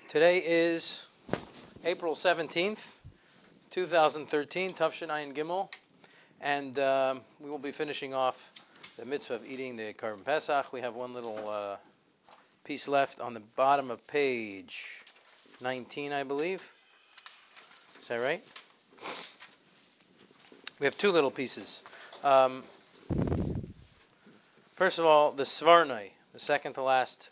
Today is April 17th, 2013, Tafshin Ayin Gimel, and we will be finishing off the mitzvah of eating the Korban Pesach. We have one little piece left on the bottom of page 19, I believe. Is that right? We have two little pieces. First of all, the Svarnai, the second to last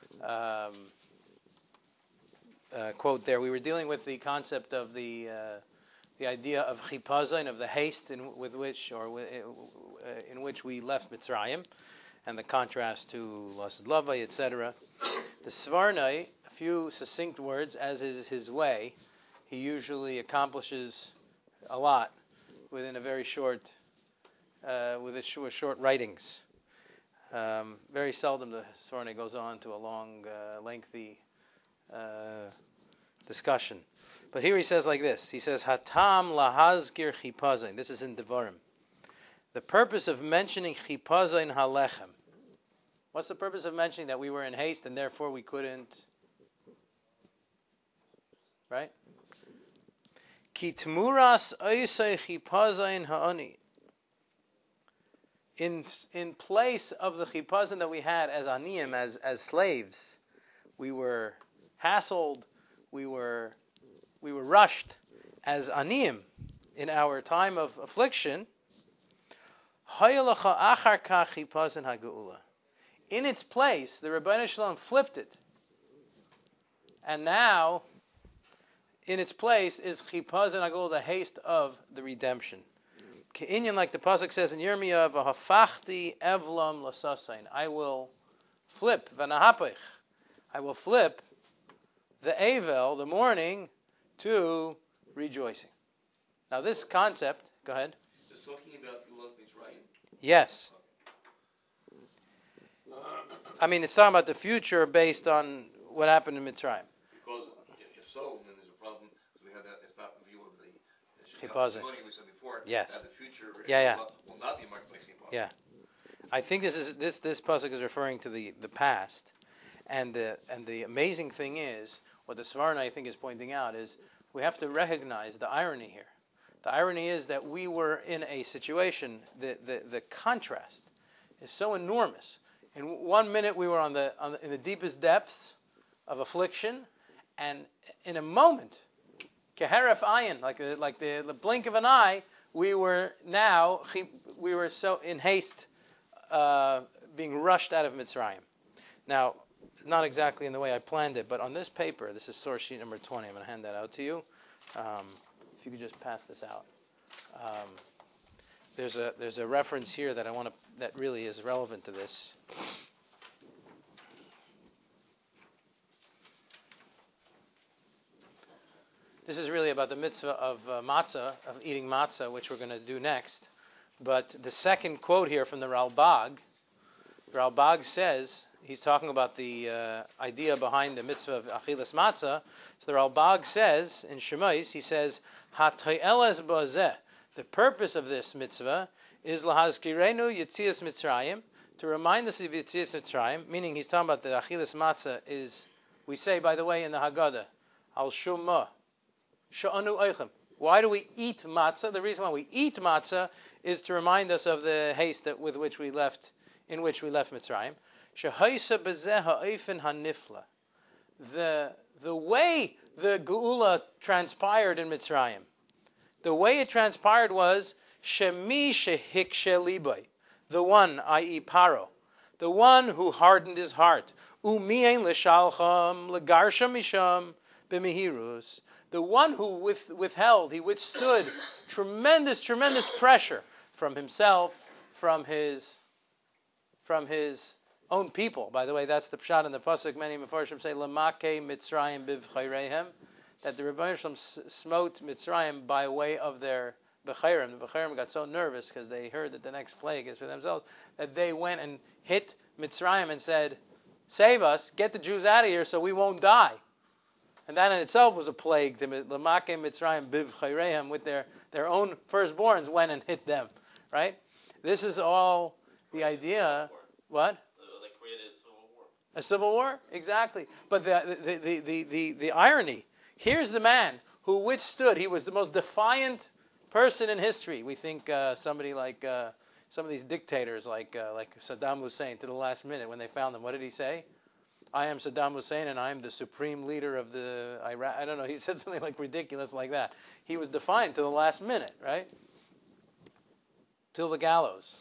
quote there. We were dealing with the concept of the idea of chipazon, of the haste in which we left Mitzrayim, and the contrast to Lasad Lavai, etc. The Svarnai, a few succinct words, as is his way. He usually accomplishes a lot within a very short, short writings. Very seldom the Svarnai goes on to a long, lengthy discussion. But here he says like this. He says, Hatam lahazgir chipazon. This is in Devarim. The purpose of mentioning chipazon halechem. What's the purpose of mentioning that we were in haste and therefore we couldn't? Right? Ki tmuras oisei chipazon ha'ani. In place of the chipazon that we had as aniyim, as slaves, we were hassled, we were rushed as aniyim in our time of affliction. In its place, the Rebbeinu Shalom flipped it, and now in its place is chipazon hagula, the haste of the redemption. Ke'inyan, like the pasuk says in Yirmiyah, v'hafachti evlam lasasain. I will flip, v'nahapich. I will flip the Avel, the mourning, to rejoicing. Now this concept, go ahead. Just talking about Gulas Mitzrayim? Yes. I mean, it's talking about the future based on what happened in Mitzrayim. Because if so, then there's a problem. So we have that, it's not a view of the chipazon we said before. Yes. That the future will not be marked by chipazon. Yeah. I think this pasuk is referring to the past. And the amazing thing is, what the Svarna, I think, is pointing out is we have to recognize the irony here. The irony is that we were in a situation, the contrast is so enormous. In 1 minute we were in the deepest depths of affliction, and in a moment, keheref ayin, like the blink of an eye, we were so in haste, being rushed out of Mitzrayim. Now, not exactly in the way I planned it, but on this paper, this is source sheet number 20. I'm going to hand that out to you. If you could just pass this out. There's a reference here that really is relevant to this. This is really about the mitzvah of matzah, of eating matzah, which we're going to do next. But the second quote here from the Ralbag says, he's talking about the idea behind the mitzvah of achilas matzah. So the Ralbag says, in Shemais, he says, HaTo'eles ba'zeh, the purpose of this mitzvah is lahazkirenu yetzias Mitzrayim, to remind us of yetzias Mitzrayim, meaning he's talking about the achilas matzah is, we say, by the way, in the Haggadah, al shumma, sha'anu eichem. Why do we eat matzah? The reason why we eat matzah is to remind us of the haste in which we left Mitzrayim. Shehaisa bezeh ha'ofen hanifla. The way the Geula transpired in Mitzrayim, the way it transpired was shemi shehikshe libay, the one, i.e. Paro, the one who hardened his heart, umien l'shalcham legarsha misham b'mihirus, the one who withheld, he withstood tremendous pressure from himself, from his own people. By the way, that's the pshat in the pasuk. Many mefarshim say lamake Mitzrayim bivchayrehem, that the Rebbeinu Shalom smote Mitzrayim by way of their bechayrim. The bechayrim got so nervous because they heard that the next plague is for themselves that they went and hit Mitzrayim and said, "Save us, get the Jews out of here so we won't die." And that in itself was a plague. The lamake Mitzrayim bivchayrehem, with their own firstborns, went and hit them. Right? This is all the idea. What? They created a civil war. A civil war, exactly. But the irony. Here's the man who withstood. He was the most defiant person in history. We think somebody like some of these dictators, like Saddam Hussein, to the last minute when they found him. What did he say? I am Saddam Hussein, and I am the supreme leader of the Iraq. I don't know. He said something like ridiculous like that. He was defiant to the last minute, right? Till the gallows.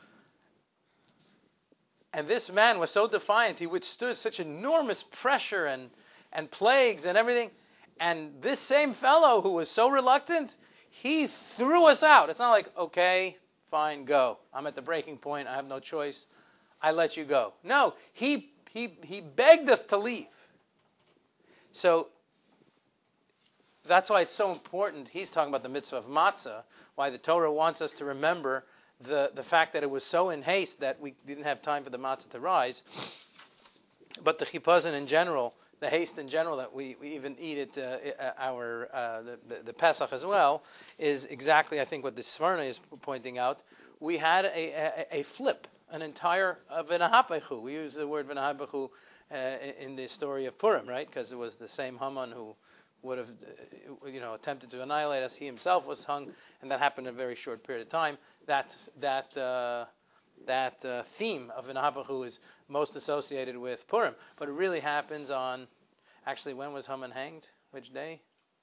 And this man was so defiant, he withstood such enormous pressure and plagues and everything. And this same fellow who was so reluctant, he threw us out. It's not like, okay, fine, go. I'm at the breaking point. I have no choice. I let you go. No, he begged us to leave. So that's why it's so important. He's talking about the mitzvah of matzah, why the Torah wants us to remember the fact that it was so in haste that we didn't have time for the matzah to rise. But the chipazon in general, the haste in general that we even eat it, the Pesach as well, is exactly, I think, what the Sforno is pointing out. We had a flip, an entire v'nahapechu. We use the word v'nahapechu in the story of Purim, right? Because it was the same Haman who would have, attempted to annihilate us. He himself was hung, and that happened in a very short period of time. That theme of v'nahapechu is most associated with Purim, but it really happens on. Actually, when was Haman hanged? Which day?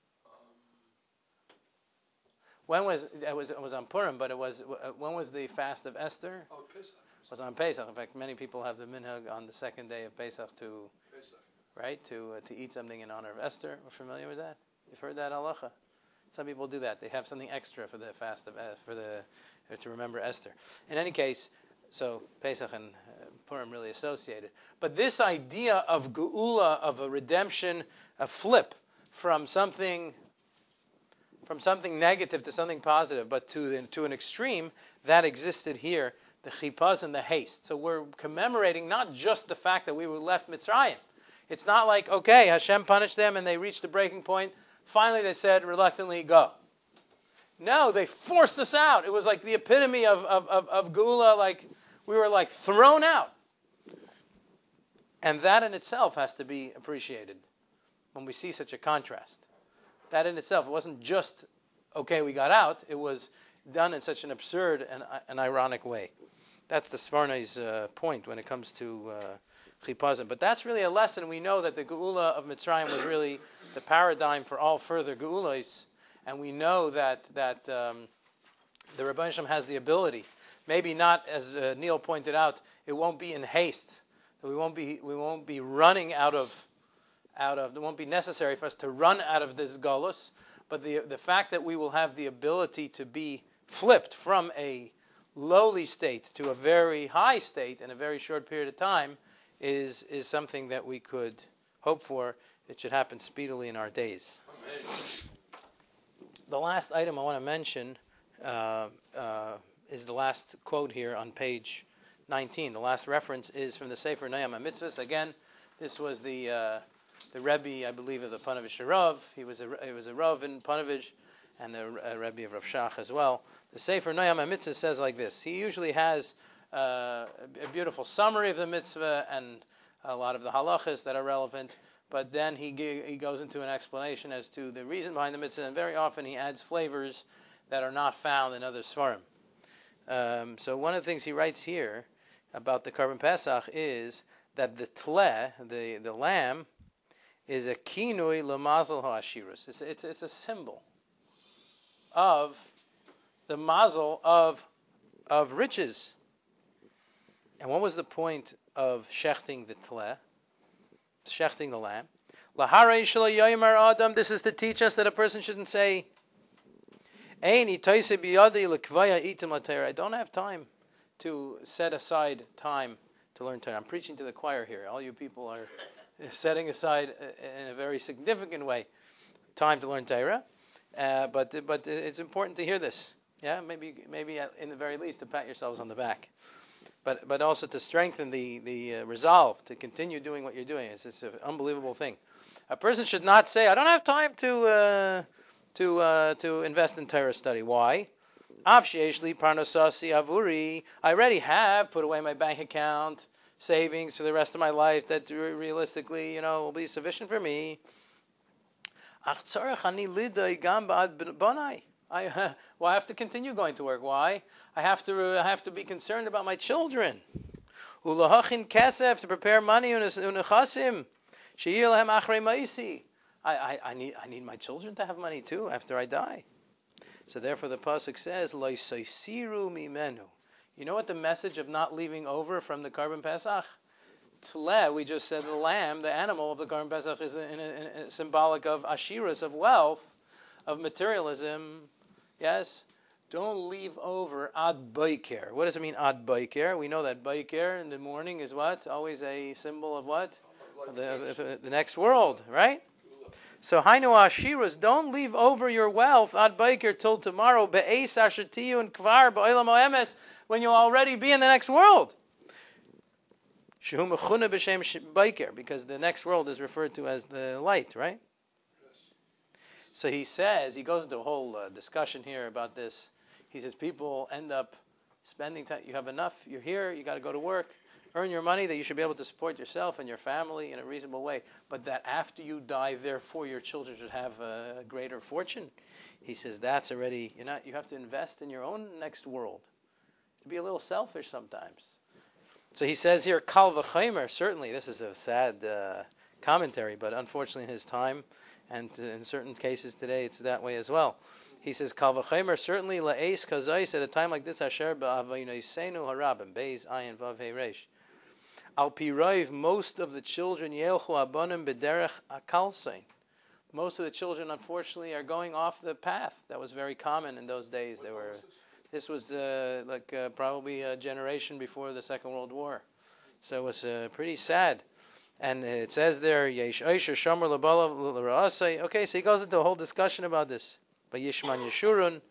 When was it was on Purim, but it was when was the fast of Esther? Oh, Pesach. It was on Pesach. In fact, many people have the minhag on the second day of Pesach to eat something in honor of Esther. We're familiar with that. You've heard that halacha. Some people do that. They have something extra for the fast of to remember Esther. In any case, so Pesach and Purim really associated. But this idea of geula, of a redemption, a flip from something negative to something positive, but to an extreme, that existed here, the chipaz and the haste. So we're commemorating not just the fact that we were left Mitzrayim. It's not like, okay, Hashem punished them and they reached the breaking point. Finally they said, reluctantly, go. No, they forced us out. It was like the epitome of geula, like we were like thrown out. And that in itself has to be appreciated when we see such a contrast. That in itself, it wasn't just, okay, we got out. It was done in such an absurd and an ironic way. That's the Sforno's point when it comes to chipazon. But that's really a lesson. We know that the geula of Mitzrayim was really the paradigm for all further geulas. And we know that the Rebbeinu Shalom has the ability, maybe not, as Neil pointed out, it won't be in haste. We won't be running out of. It won't be necessary for us to run out of this galus, but the fact that we will have the ability to be flipped from a lowly state to a very high state in a very short period of time is something that we could hope for. It should happen speedily in our days. Amen. The last item I want to mention is the last quote here on page 19. The last reference is from the Sefer Noam HaMitzvos. Again, this was the Rebbe, I believe, of the Panovich Rav. He was a Rav in Panovich, and the Rebbe of Rav Shach as well. The Sefer Noam HaMitzvos says like this. He usually has a beautiful summary of the mitzvah and a lot of the halachas that are relevant, but then he goes into an explanation as to the reason behind the mitzvah, and very often he adds flavors that are not found in other svarim. So one of the things he writes here about the Korban Pesach is that the tleh, the lamb, is a kinui lemazel ha'ashirus. It's a symbol of the mazel of riches. And what was the point of shechting the tleh, shechting the lamb? Laharei shelo yomer adam. This is to teach us that a person shouldn't say, I don't have time to set aside time to learn Torah. I'm preaching to the choir here. All you people are setting aside in a very significant way time to learn Torah. But it's important to hear this. Yeah, maybe in the very least to pat yourselves on the back. But also to strengthen the resolve to continue doing what you're doing. It's an unbelievable thing. A person should not say, I don't have time to invest in Torah study. Why? I already have put away my bank account savings for the rest of my life that realistically, will be sufficient for me. I have to continue going to work. Why? I have to be concerned about my children. To prepare money unechasim. I need my children to have money too after I die. So therefore the pasuk says, "Lo soisiru mimenu." You know what the message of not leaving over from the Karban Pesach? Tleh, we just said the lamb, the animal of the Karban Pesach, is symbolic of ashiras, of wealth, of materialism. Yes? Don't leave over ad baiker. What does it mean, ad baiker? We know that baiker in the morning is what? Always a symbol of what? The next world, right? So hainu ashiras, don't leave over your wealth ad baiker till tomorrow, be'es ashatiyu and kvar ba'olam ha'emes, when you'll already be in the next world. Shehu mechuna b'shem baiker, because the next world is referred to as the light, right? So he goes into a whole discussion here about this. He says people end up spending time. You have enough. You're here. You got to go to work, earn your money that you should be able to support yourself and your family in a reasonable way. But that after you die, therefore your children should have a greater fortune. He says that's already. You have to invest in your own next world. To be a little selfish sometimes. So he says here, Kal v'chaimer. Certainly, this is a sad commentary, but unfortunately, in his time. And in certain cases today, it's that way as well. He says, Kal v'chaimer, certainly la'eis kazais, at a time like this, asher ba'avaynoisenu harabim, beis ayin vav hei reish. Al piraiv, most of the children, yelchu abanim b'derech akalsein. Most of the children, unfortunately, are going off the path. That was very common in those days. This was probably a generation before the Second World War. So it was pretty sad. And it says there, Yesh Aisha Shomer Labalav L'Ra'asei. Okay, so he goes into a whole discussion about this. Vayishman Yeshurun.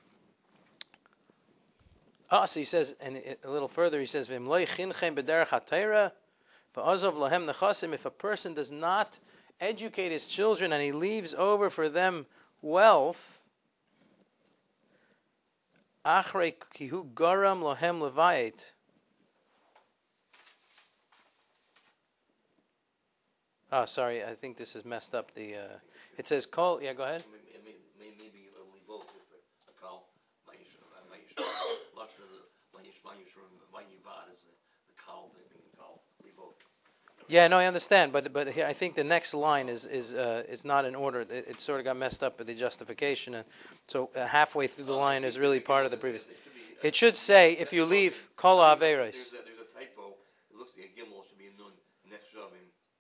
So he says, and a little further, he says, V'imloi chinchem b'derech ha'teira, v'azov lahem nechasim. If a person does not educate his children and he leaves over for them wealth, achrei kihu garam lahem levayit. Oh, sorry, I think this has messed up the... it says, call... Yeah, go ahead. Maybe we vote with the call. Yeah, no, I understand, but here, I think the next line is not in order. It sort of got messed up with the justification, and so halfway through the line is really part of the previous. It should say, if you leave, call averes. There's a typo. It looks like a gimel should be a nun next to him.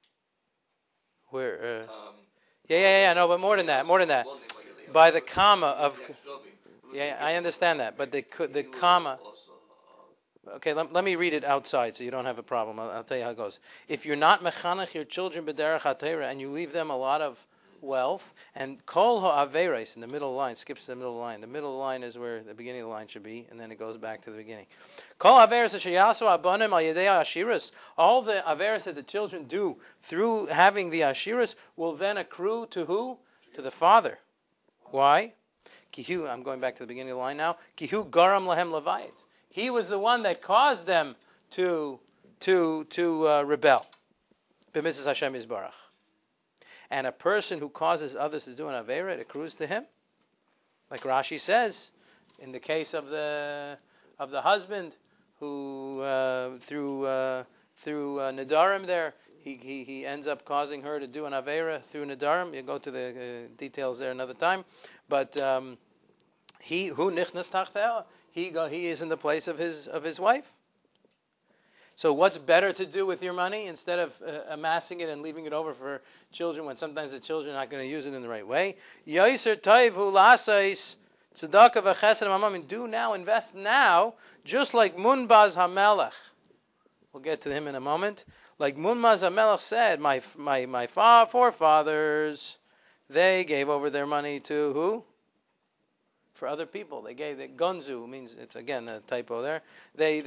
Where? No, but more than that. By the comma of... Yeah, I understand that, but the comma... Okay, let me read it outside so you don't have a problem. I'll tell you how it goes. If you're not mechanech your children b'derech ha'teira and you leave them a lot of wealth, and kol ha'averes in the middle line, skips to the middle line. The middle line is where the beginning of the line should be, and then it goes back to the beginning. Kol ha'averes sheyasu abanim al yedei ashiras. All the averes that the children do through having the ashiras will then accrue to who? To the father. Why? Kihu. I'm going back to the beginning of the line now. Kihu garam lahem levayit. He was the one that caused them to rebel. B'mitzvah Hashem Yisbarach. And a person who causes others to do an avera, it accrues to him. Like Rashi says, in the case of the husband who through Nadarim there, he ends up causing her to do an avera through Nadarim. You go to the details there another time. But he who nichnas tachteha, he is in the place of his wife. So what's better to do with your money instead of amassing it and leaving it over for children when sometimes the children are not going to use it in the right way? Yaiser taiv hu lasais tzedakah v'chesed mamam. Do now, invest now, just like Munbaz HaMelech. We'll get to him in a moment. Like Munbaz HaMelech said, my forefathers, they gave over their money to who? For other people. They gave the gunzu, means it's again a typo there. They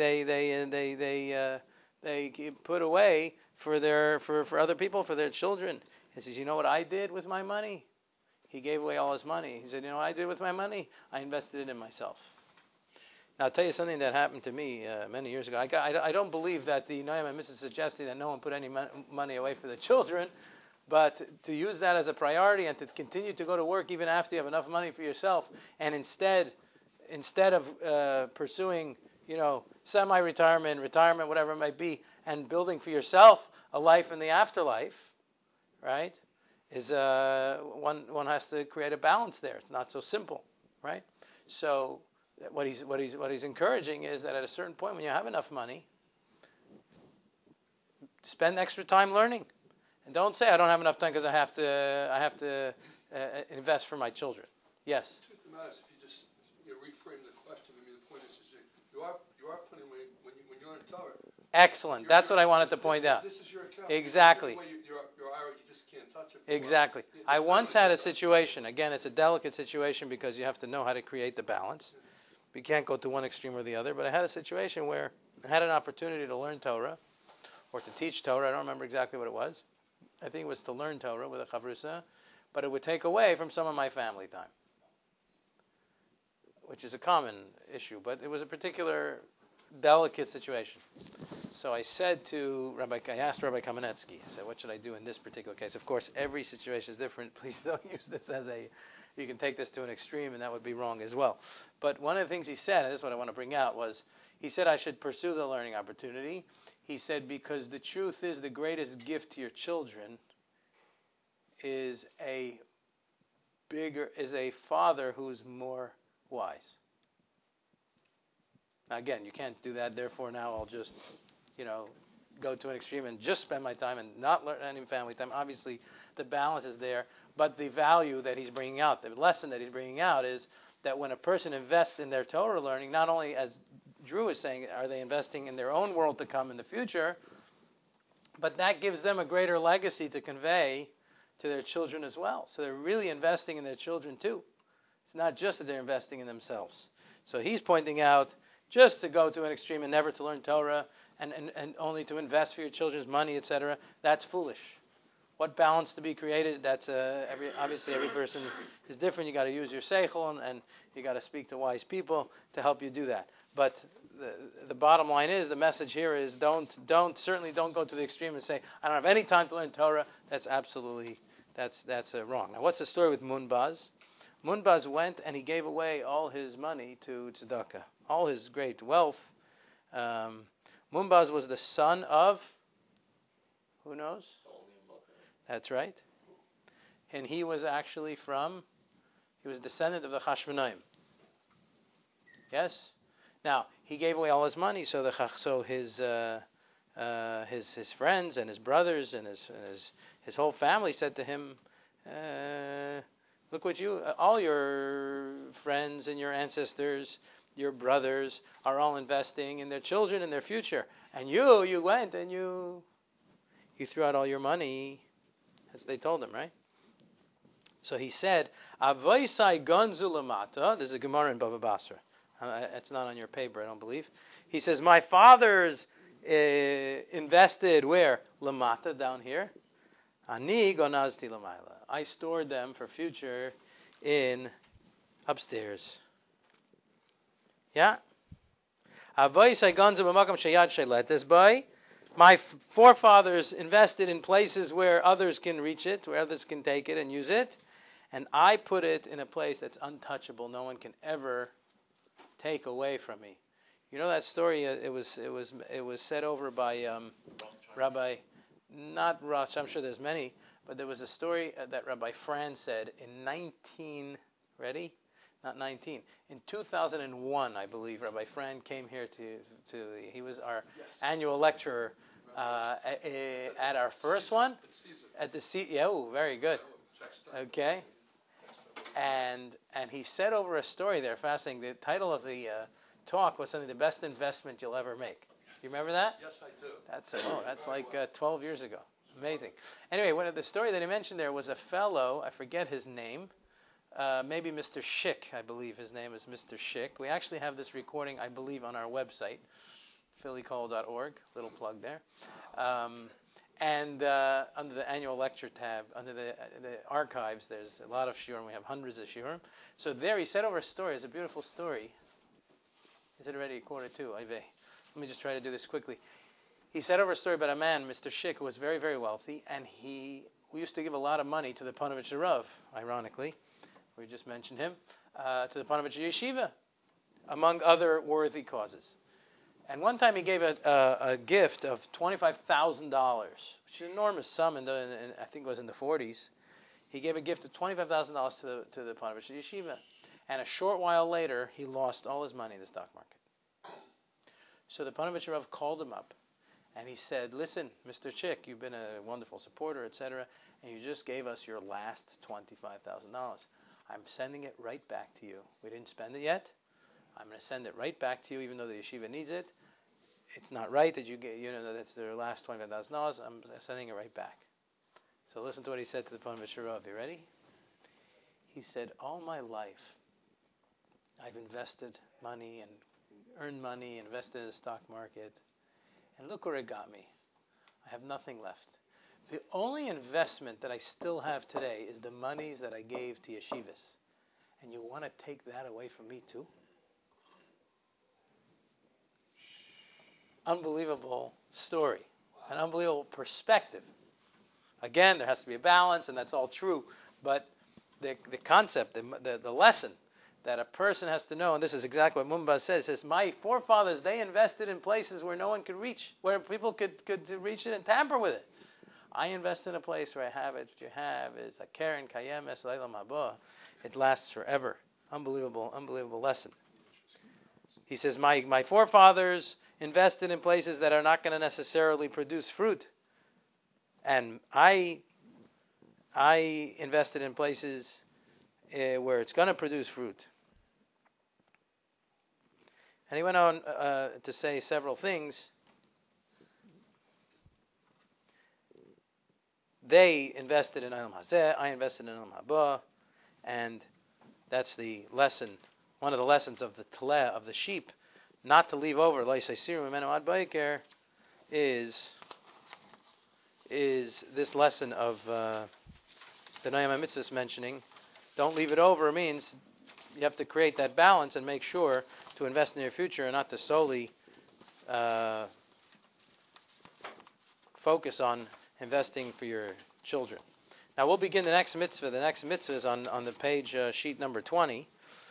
put away for other people, for their children. He says, you know what I did with my money? He gave away all his money. He said, you know what I did with my money? I invested it in myself. Now, I'll tell you something that happened to me many years ago. I don't believe that the Noam and Mrs. suggesting that no one put any money away for the children, but to use that as a priority and to continue to go to work even after you have enough money for yourself, and instead of pursuing, semi-retirement, retirement, whatever it might be, and building for yourself a life in the afterlife, right? Is one has to create a balance there. It's not so simple, right? So what he's encouraging is that at a certain point, when you have enough money, spend extra time learning, and don't say I don't have enough time because I have to invest for my children. Yes. The truth of the matter is, if you reframe the question, the point is you are putting away when you learn Torah. Excellent. That's what I wanted to point out. This is your account. Exactly. Your IRA, you just can't touch it. Exactly. I once had a situation. Again, it's a delicate situation because you have to know how to create the balance. We can't go to one extreme or the other. But I had a situation where I had an opportunity to learn Torah or to teach Torah. I don't remember exactly what it was. I think it was to learn Torah with a chavrusa, but it would take away from some of my family time, which is a common issue. But it was a particular delicate situation. So I said to I asked Rabbi Kamenetsky, I said, what should I do in this particular case? Of course, every situation is different. Please don't use this you can take this to an extreme, and that would be wrong as well. But one of the things he said, and this is what I want to bring out, was he said I should pursue the learning opportunity. He said, because the truth is the greatest gift to your children is a father who's more wise. Now, again, you can't do that. Therefore, now I'll just, go to an extreme and just spend my time and not learn any family time. Obviously, the balance is there, but the value that he's bringing out, the lesson that he's bringing out is that when a person invests in their Torah learning, not only, as Drew is saying, are they investing in their own world to come in the future, but that gives them a greater legacy to convey to their children as well. So they're really investing in their children too. It's not just that they're investing in themselves. So he's pointing out, just to go to an extreme and never to learn Torah and only to invest for your children's money, etc., that's foolish. What balance to be created? That's obviously every person is different. You got to use your seichel and you got to speak to wise people to help you do that. But the bottom line is, the message here is certainly don't go to the extreme and say I don't have any time to learn Torah. That's absolutely that's wrong. Now, what's the story with Munbaz? Munbaz went and he gave away all his money to tzedakah, all his great wealth. Munbaz was the son of, who knows? That's right. And he was actually he was a descendant of the Chashmonaim. Yes? Now, he gave away all his money, so his friends and his brothers and his whole family said to him, look what all your friends and your ancestors, your brothers are all investing in their children and their future. And you went and you threw out all your money, as they told him, right? So he said, Avoisai gonzu lamata. There's a Gemara in Bava Basra. It's not on your paper, I don't believe. He says, my fathers invested where? Lamata, down here. Ani gonazti lamayla. I stored them for future in upstairs. Yeah? Avoisai gonzu b'makam sheyad sheletes by. My forefathers invested in places where others can reach it, where others can take it and use it, and I put it in a place that's untouchable. No one can ever take away from me. You know that story? It was said over by Rabbi, not Rosh. I'm sure there's many, but there was a story that Rabbi Fran said in in 2001, I believe, Rabbi Fran came here he was our annual lecturer at our first one. At the very good. Okay. And he said over a story there, fascinating. The title of the talk was something, the best investment you'll ever make. Do you remember that? Yes, I do. That's like 12 years ago. Amazing. Anyway, one of the story that he mentioned there was a fellow, I forget his name, maybe Mr. Schick, I believe his name is Mr. Schick. We actually have this recording, I believe, on our website, phillycall.org, little plug there. And under the annual lecture tab, under the archives, there's a lot of shiurim. We have hundreds of shiurim. So there he said over a story. It's a beautiful story. Is it already 1:45? Let me just try to do this quickly. He said over a story about a man, Mr. Schick, who was very, very wealthy, and we used to give a lot of money to the Panovich Rav, ironically. We just mentioned him, to the Panovich Yeshiva, among other worthy causes. And one time he gave a gift of $25,000, which is an enormous sum, I think it was in the 40s. He gave a gift of $25,000 to the Panovich Yeshiva. And a short while later, he lost all his money in the stock market. So the Panovich Rav called him up, and he said, listen, Mr. Chick, you've been a wonderful supporter, etc., and you just gave us your last $25,000. I'm sending it right back to you. We didn't spend it yet. I'm going to send it right back to you, even though the yeshiva needs it. It's not right that you get, that's their last $25,000. I'm sending it right back. So listen to what he said to the Panovich Rav. You ready? He said, all my life, I've invested money and earned money, invested in the stock market, and look where it got me. I have nothing left. The only investment that I still have today is the monies that I gave to yeshivas. And you want to take that away from me too? Unbelievable story. An unbelievable perspective. Again, there has to be a balance, and that's all true. But the concept, the lesson that a person has to know, and this is exactly what Mumbaz says, my forefathers, they invested in places where no one could reach, where people could reach it and tamper with it. I invest in a place where I have it. What you have is a Karen Kayem Es Leilam Haba. It lasts forever. Unbelievable lesson. He says, my forefathers invested in places that are not going to necessarily produce fruit. And I invested in places where it's going to produce fruit. And he went on to say several things. They invested in Elam Hazeh, I invested in Elam Haba, and that's the lesson, one of the lessons of the teleh, of the sheep, not to leave over, is this lesson of the Nayam Mitzvah is mentioning. Don't leave it over means you have to create that balance and make sure to invest in your future and not to solely focus on investing for your children. Now we'll begin the next mitzvah. The next mitzvah is on the page, sheet number 20.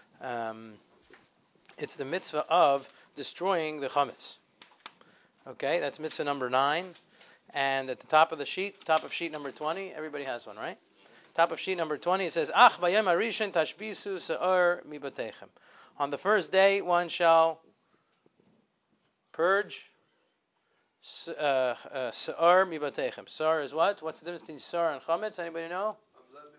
It's the mitzvah of destroying the chametz. Okay, that's mitzvah number 9. And at the top of the sheet, top of sheet number 20, everybody has one, right? Top of sheet number 20, it says, Ach bayem arishin tashbisu se'or mibatechem. On the first day, one shall purge se'or mibatechem. Se'or is what? What's the difference between se'or and chametz? Anybody know? Leaven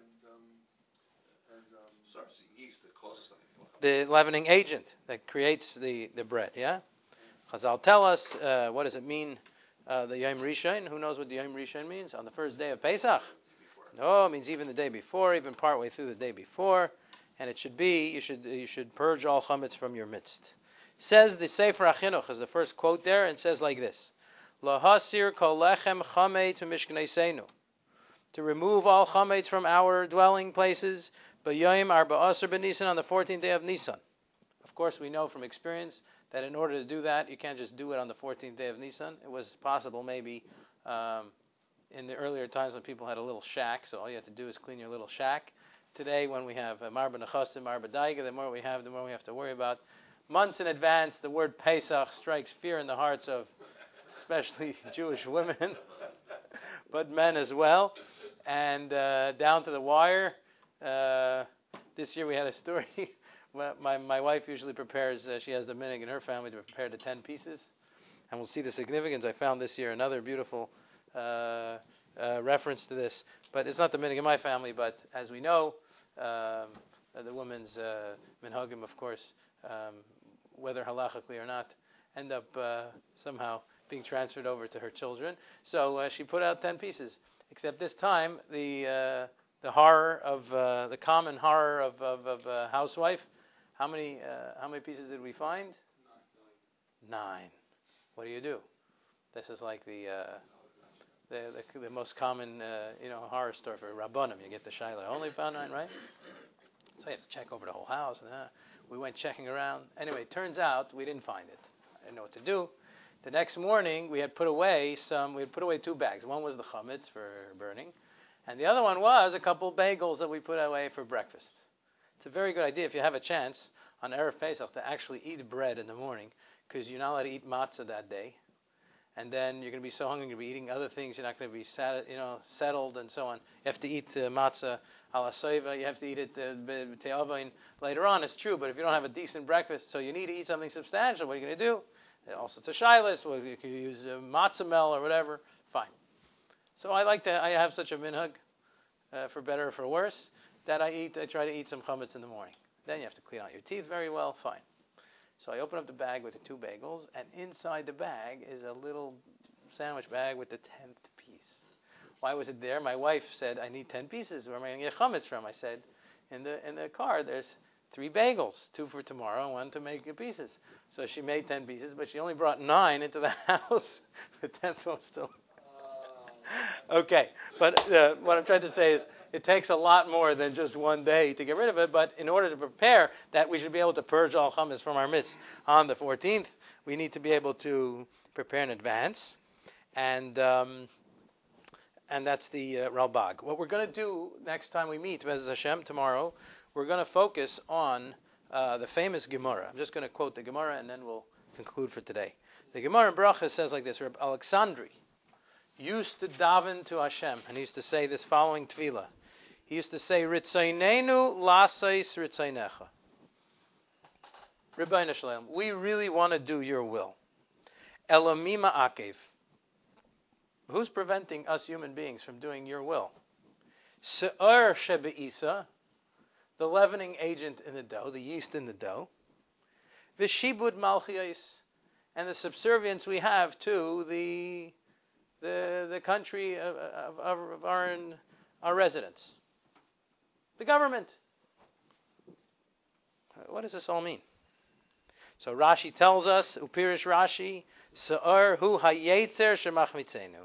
and Sorry, it's the yeast that causes something. The leavening agent that creates the bread, yeah? Chazal tell us, what does it mean, the Yom Rishon? Who knows what the Yom Rishon means? On the first day of Pesach? No, it means even the day before, even partway through the day before. And it should be, you should purge all chametz from your midst. Says the Sefer HaChinuch, is the first quote there, and says like this, Lahasir kol lechem chametz mishkneisenu. To remove all chametz from our dwelling places, b'yom arba asar b'Nisan, on the 14th day of Nisan. Of course, we know from experience that in order to do that, you can't just do it on the 14th day of Nisan. It was possible maybe in the earlier times when people had a little shack, so all you have to do is clean your little shack. Today, when we have Marba Nechasim, Marba Daiga, the more we have to worry about. Months in advance, the word Pesach strikes fear in the hearts of especially Jewish women, but men as well. And down to the wire, this year we had a story. My wife usually prepares, she has the minhag in her family to prepare the 10 pieces. And we'll see the significance. I found this year another beautiful reference to this. But it's not the minhag in my family, but as we know, the women's minhagim, of course, whether halachically or not, end up somehow being transferred over to her children. So she put out 10 pieces. Except this time, the horror of, the common horror of a housewife. How many pieces did we find? 9. What do? This is like the most common horror story for Rabbanim. You get the Shiloh. Only found 9, right? So you have to check over the whole house. And we went checking around. Anyway, it turns out we didn't find it. I didn't know what to do. The next morning, we had put away 2 bags. One was the chametz for burning, and the other one was a couple bagels that we put away for breakfast. It's a very good idea if you have a chance on Erev Pesach to actually eat bread in the morning, because you're not allowed to eat matzah that day. And then you're going to be so hungry, you're going to be eating other things, you're not going to be settled and so on. You have to eat matzah ala soiva, you have to eat it te'avain later on, it's true, but if you don't have a decent breakfast, so you need to eat something substantial, what are you going to do? Also, it's a shilas, well, you can use matzah mel or whatever, fine. So I have such a minhag, for better or for worse, that I try to eat some chametz in the morning. Then you have to clean out your teeth very well, fine. So I open up the bag with the 2 bagels, and inside the bag is a little sandwich bag with the 10th piece. Why was it there? My wife said, I need 10 pieces. Where am I going to get chametz from? I said, in the car, there's 3 bagels, 2 for tomorrow and 1 to make pieces. So she made 10 pieces, but she only brought 9 into the house. The 10th one still. Okay, but what I'm trying to say is it takes a lot more than just one day to get rid of it, but in order to prepare that we should be able to purge all chametz from our midst on the 14th, we need to be able to prepare in advance, and that's the Ralbag. What we're going to do next time we meet, Be'ez Hashem, tomorrow, we're going to focus on the famous Gemara. I'm just going to quote the Gemara, and then we'll conclude for today. The Gemara in Brachas says like this: Reb Alexandri used to daven to Hashem, and he used to say this following tefillah. He used to say, Ritzaynenu lasais ritzaynecha. Rebbeinu Shalom, we really want to do your will. Elamima akev. Who's preventing us human beings from doing your will? Se'er shebe'isa, the leavening agent in the dough, the yeast in the dough. V'shibud malchiyos, and the subservience we have to the country of our residents. The government. What does this all mean? So Rashi tells us, Upirish Rashi, Sa'ar hu hayetzer shemachmitzenu.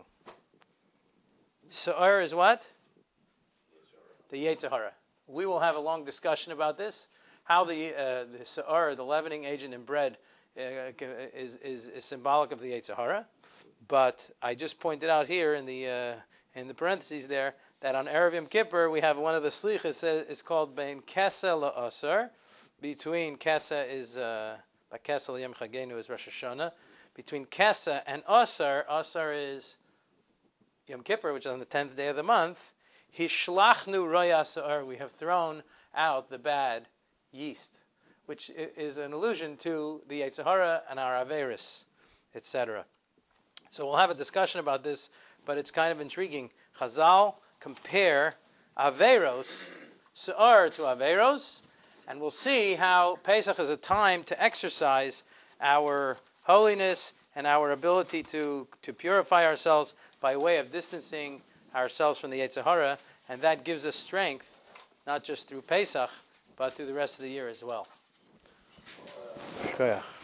Sa'ar is what? The Yetzer Hara. We will have a long discussion about this, how the Sa'ar, the leavening agent in bread, is symbolic of the Yetzer Hara. But I just pointed out here in the parentheses there that on Erev Yom Kippur we have one of the slichas. It's called Bein Kesa LaAsar. Between Kesa is by Kesa LaYom Chagenu is Rosh Hashanah. Between Kesa and Asar, Asar is Yom Kippur, which is on the 10th day of the month. Hishlachnu Roya Asar. We have thrown out the bad yeast, which is an allusion to the Yetzer Hara and our Averis, etc. So we'll have a discussion about this, but it's kind of intriguing. Chazal compare Averos, Se'ar to Averos, and we'll see how Pesach is a time to exercise our holiness and our ability to purify ourselves by way of distancing ourselves from the Yetzer Hara, and that gives us strength, not just through Pesach, but through the rest of the year as well. Shkoyach.